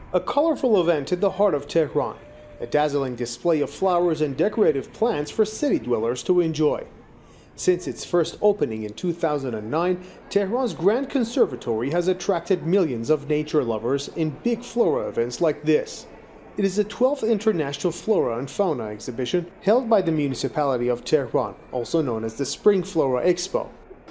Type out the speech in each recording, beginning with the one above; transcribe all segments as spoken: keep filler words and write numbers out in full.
A colorful event in the heart of Tehran, a dazzling display of flowers and decorative plants for city dwellers to enjoy. Since its first opening in two thousand nine, Tehran's Grand Conservatory has attracted millions of nature lovers in big flora events like this. It is the twelfth International Flora and Fauna exhibition held by the municipality of Tehran, also known as the Spring Flora Expo.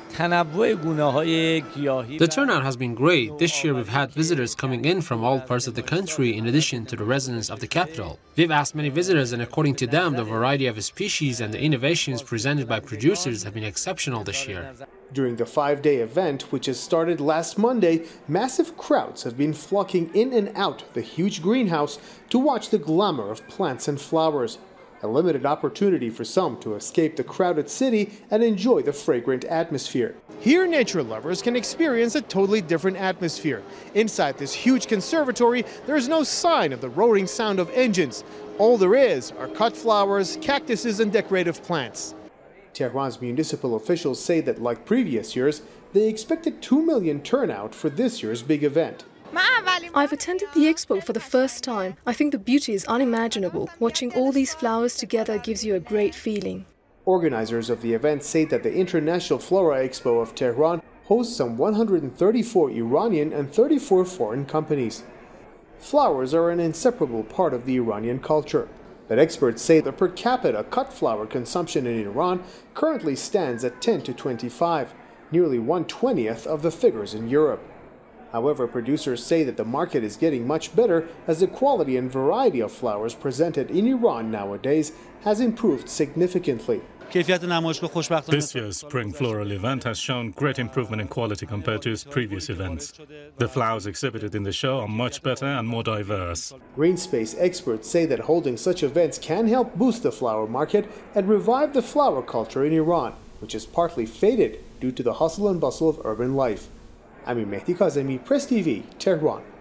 The turnout has been great. This year we've had visitors coming in from all parts of the country in addition to the residents of the capital. We've asked many visitors, and according to them, the variety of species and the innovations presented by producers have been exceptional this year. During the five-day event, which has started last Monday, massive crowds have been flocking in and out the huge greenhouse to watch the glamour of plants and flowers. A limited opportunity for some to escape the crowded city and enjoy the fragrant atmosphere. Here, nature lovers can experience a totally different atmosphere. Inside this huge conservatory, there is no sign of the roaring sound of engines. All there is are cut flowers, cactuses, and decorative plants. Tehran's municipal officials say that, like previous years, they expected two million turnout for this year's big event. I've attended the expo for the first time. I think the beauty is unimaginable. Watching all these flowers together gives you a great feeling. Organizers of the event say that the International Flora Expo of Tehran hosts some one hundred thirty-four Iranian and thirty-four foreign companies. Flowers are an inseparable part of the Iranian culture, but experts say the per capita cut flower consumption in Iran currently stands at ten to twenty-five, nearly one twentieth of the figures in Europe. However, producers say that the market is getting much better as the quality and variety of flowers presented in Iran nowadays has improved significantly. This year's Spring Floral event has shown great improvement in quality compared to its previous events. The flowers exhibited in the show are much better and more diverse. Green space experts say that holding such events can help boost the flower market and revive the flower culture in Iran, which is partly faded due to the hustle and bustle of urban life. Amir Mehdi Kazemi, Press T V, Tehran.